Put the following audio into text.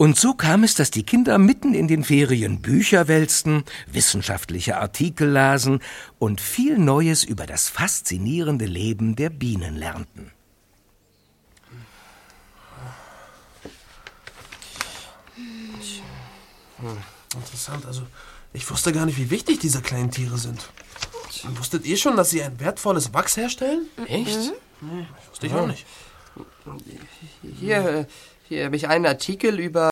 Und so kam es, dass die Kinder mitten in den Ferien Bücher wälzten, wissenschaftliche Artikel lasen und viel Neues über das faszinierende Leben der Bienen lernten. Interessant, also ich wusste gar nicht, wie wichtig diese kleinen Tiere sind. Wusstet ihr schon, dass sie ein wertvolles Wachs herstellen? Echt? Nee, wusste ich auch nicht. Hier habe ich einen Artikel über